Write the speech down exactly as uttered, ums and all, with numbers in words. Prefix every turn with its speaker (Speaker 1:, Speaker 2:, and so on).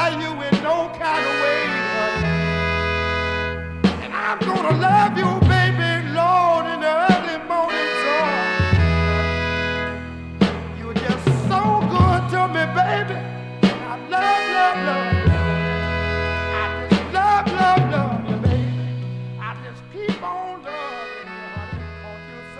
Speaker 1: you in no kind of way, honey. And I'm gonna love you.